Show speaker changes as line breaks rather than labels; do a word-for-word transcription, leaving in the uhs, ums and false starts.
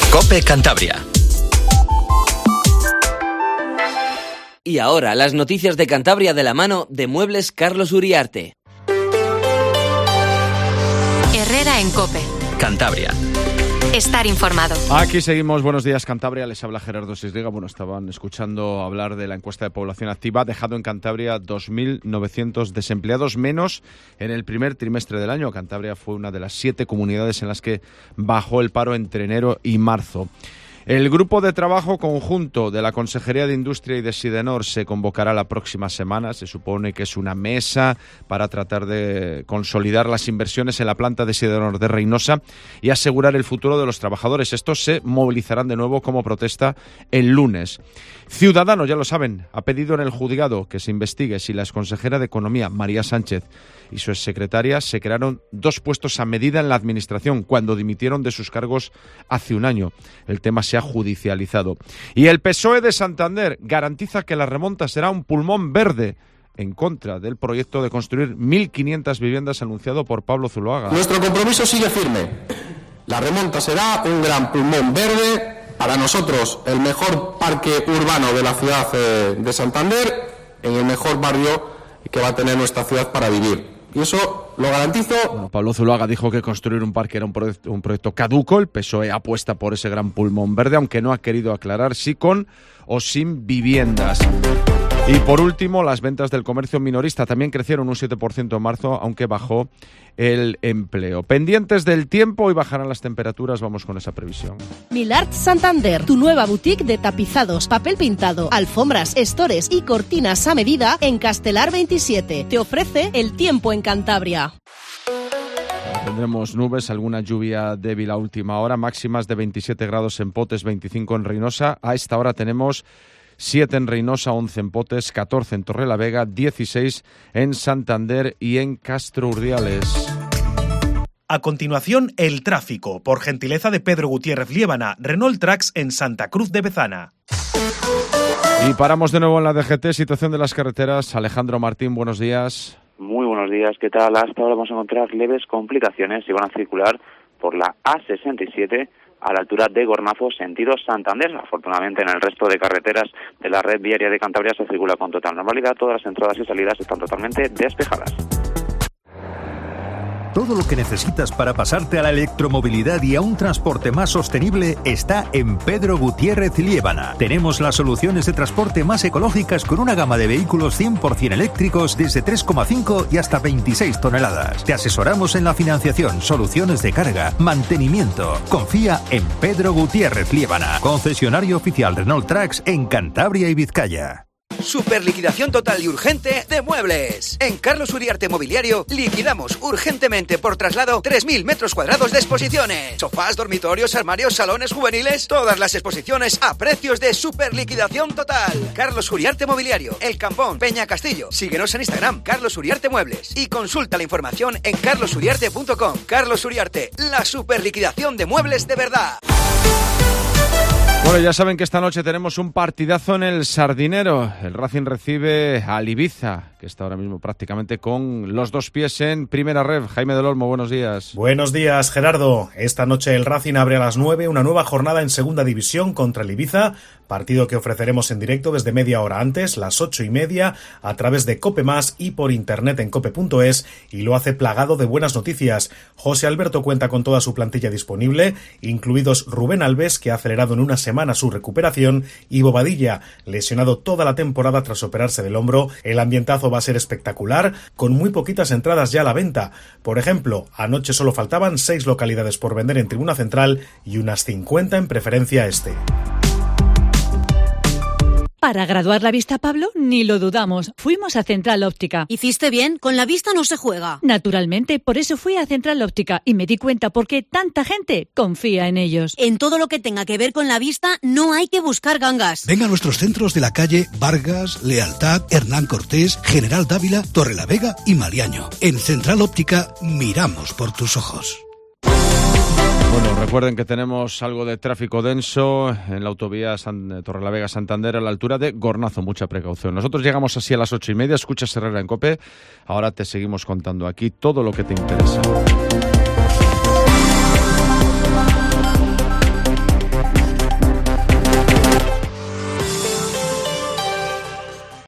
COPE Cantabria.
Y ahora, las noticias de Cantabria de la mano de Muebles Carlos Uriarte.
Herrera en COPE.
Cantabria.
Estar informado.
Aquí seguimos. Buenos días, Cantabria. Les habla Gerardo Sisriga. Bueno, estaban escuchando hablar de la encuesta de población activa. Ha dejado en Cantabria dos mil novecientos desempleados menos en el primer trimestre del año. Cantabria fue una de las siete comunidades en las que bajó el paro entre enero y marzo. El grupo de trabajo conjunto de la Consejería de Industria y de Sidenor se convocará la próxima semana. Se supone que es una mesa para tratar de consolidar las inversiones en la planta de Sidenor de Reynosa y asegurar el futuro de los trabajadores. Estos se movilizarán de nuevo como protesta el lunes. Ciudadanos, ya lo saben, ha pedido en el juzgado que se investigue si la exconsejera de Economía, María Sánchez, y su exsecretaria se crearon dos puestos a medida en la Administración cuando dimitieron de sus cargos hace un año. El tema se ha judicializado. Y el P S O E de Santander garantiza que la remonta será un pulmón verde en contra del proyecto de construir mil quinientas viviendas anunciado por Pablo Zuloaga.
Nuestro compromiso sigue firme. La remonta será un gran pulmón verde. Para nosotros, el mejor parque urbano de la ciudad de Santander, en el mejor barrio que va a tener nuestra ciudad para vivir. Y eso lo garantizo.
Bueno, Pablo Zuloaga dijo que construir un parque era un proyecto, un proyecto caduco. El P S O E apuesta por ese gran pulmón verde, aunque no ha querido aclarar si con o sin viviendas. Y por último, las ventas del comercio minorista también crecieron un siete por ciento en marzo, aunque bajó el empleo. Pendientes del tiempo, hoy bajarán las temperaturas, vamos con esa previsión.
Milart Santander, tu nueva boutique de tapizados, papel pintado, alfombras, estores y cortinas a medida en Castelar veintisiete. Te ofrece el tiempo en Cantabria.
Tendremos nubes, alguna lluvia débil a última hora, máximas de veintisiete grados en Potes, veinticinco en Reynosa. A esta hora tenemos siete en Reynosa, once en Potes, catorce en Torrelavega, dieciséis en Santander y en Castro Urdiales.
A continuación, el tráfico, por gentileza de Pedro Gutiérrez Liébana, Renault Trax en Santa Cruz de Bezana.
Y paramos de nuevo en la D G T, situación de las carreteras. Alejandro Martín, buenos días.
Muy buenos días, ¿qué tal? Hasta ahora vamos a encontrar leves complicaciones y van a circular por la A sesenta y siete a la altura de Gornazo, sentido Santander. Afortunadamente, en el resto de carreteras de la red viaria de Cantabria se circula con total normalidad. Todas las entradas y salidas están totalmente despejadas.
Todo lo que necesitas para pasarte a la electromovilidad y a un transporte más sostenible está en Pedro Gutiérrez Liébana. Tenemos las soluciones de transporte más ecológicas con una gama de vehículos cien por ciento eléctricos desde tres coma cinco y hasta veintiséis toneladas. Te asesoramos en la financiación, soluciones de carga, mantenimiento. Confía en Pedro Gutiérrez Liébana, concesionario oficial Renault Trax en Cantabria y Vizcaya.
Super liquidación total y urgente de muebles. En Carlos Uriarte Mobiliario liquidamos urgentemente por traslado tres mil metros cuadrados de exposiciones. Sofás, dormitorios, armarios, salones juveniles. Todas las exposiciones a precios de super liquidación total. Carlos Uriarte Mobiliario, El Campón, Peña Castillo. Síguenos en Instagram, Carlos Uriarte Muebles. Y consulta la información en carlos uriarte punto com. Carlos Uriarte, la super liquidación de muebles de verdad.
Bueno, ya saben que esta noche tenemos un partidazo en el Sardinero. El Racing recibe al Ibiza, que está ahora mismo prácticamente con los dos pies en primera red. Jaime del Olmo, buenos días.
Buenos días, Gerardo. Esta noche el Racing abre a las nueve una nueva jornada en segunda división contra el Ibiza, partido que ofreceremos en directo desde media hora antes, las ocho y media, a través de Cope Más y por internet en cope punto es, y lo hace plagado de buenas noticias. José Alberto cuenta con toda su plantilla disponible, incluidos Rubén Alves, que ha acelerado en una semana su recuperación, y Bobadilla, lesionado toda la temporada tras operarse del hombro. El ambientazo va a ser espectacular, con muy poquitas entradas ya a la venta. Por ejemplo, anoche solo faltaban seis localidades por vender en Tribuna Central y unas cincuenta en Preferencia Este.
Para graduar la vista, Pablo, ni lo dudamos. Fuimos a Central Óptica.
¿Hiciste bien? Con la vista no se juega.
Naturalmente, por eso fui a Central Óptica y me di cuenta por qué tanta gente confía en ellos.
En todo lo que tenga que ver con la vista no hay que buscar gangas.
Ven a nuestros centros de la calle Vargas, Lealtad, Hernán Cortés, General Dávila, Torrelavega y Mariaño. En Central Óptica miramos por tus ojos.
Bueno, recuerden que tenemos algo de tráfico denso en la autovía San, Torrelavega-Santander a la altura de Gornazo. Mucha precaución. Nosotros llegamos así a las ocho y media. Escuchas Herrera en COPE. Ahora te seguimos contando aquí todo lo que te interesa.